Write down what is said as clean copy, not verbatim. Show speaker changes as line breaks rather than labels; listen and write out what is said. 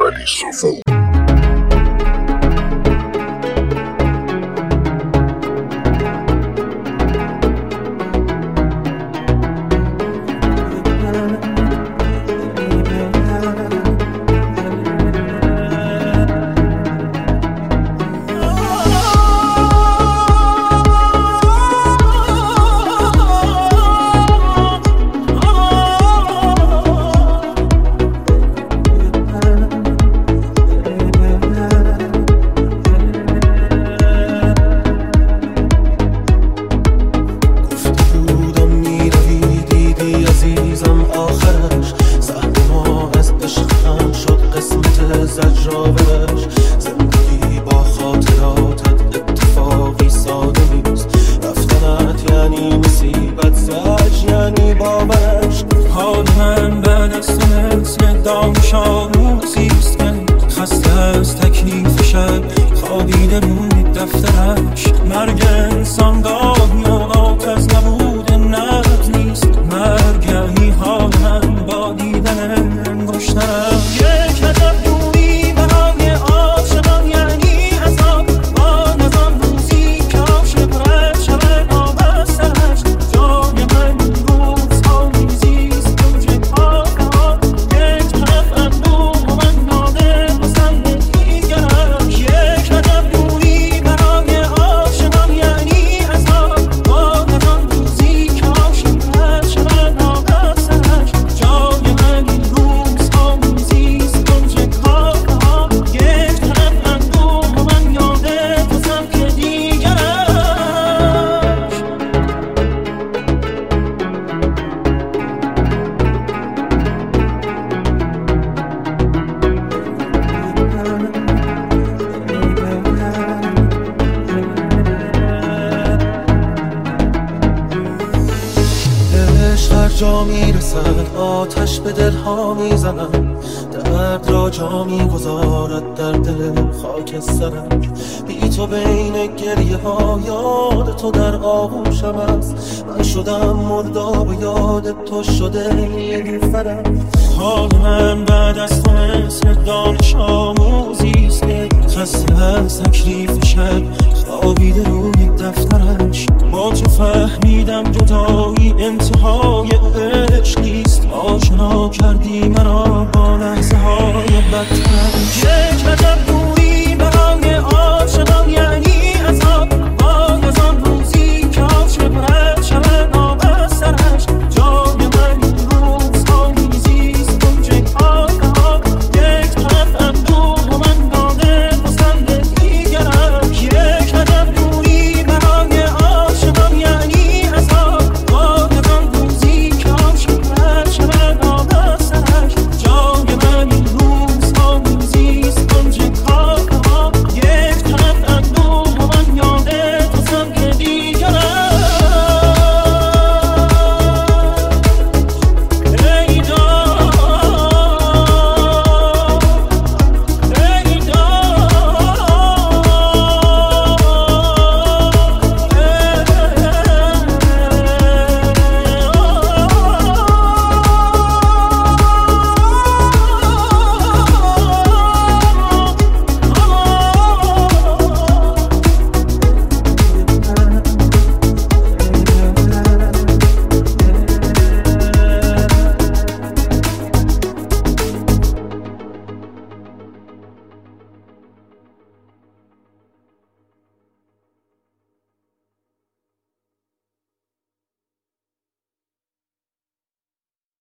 ولی صفا.
زجرابش زندگی با خاطراتت اتفاقی ساده نیست. رفتنت یعنی مصیبت، زج یعنی باورش. حال من بعد از تو مثل دانش آموزیست که خسته از تکلیف شب خوابیده روی دفترش. مرگ انسان گاهی اوقات از نبود نقد نیست. مرگ یعنی حال من با دیدن انگشترم. یک هدف جا میرسد، آتش به دلها میزند، درد را جا میگذارد در دل خاکسترم. بی تو بین گریه ها یاد تو در آغوشم است. من شدم مرداب و یاد تو شده نیلوفرم. حال من بعد از تو مثل دانش آموزیست که خسته از تکلیف شب خوابیده روی دفترش. با تو فهمیدم جدایی انتهای عشق نیست. آشنا کردی مرا با لحظه های بدتر.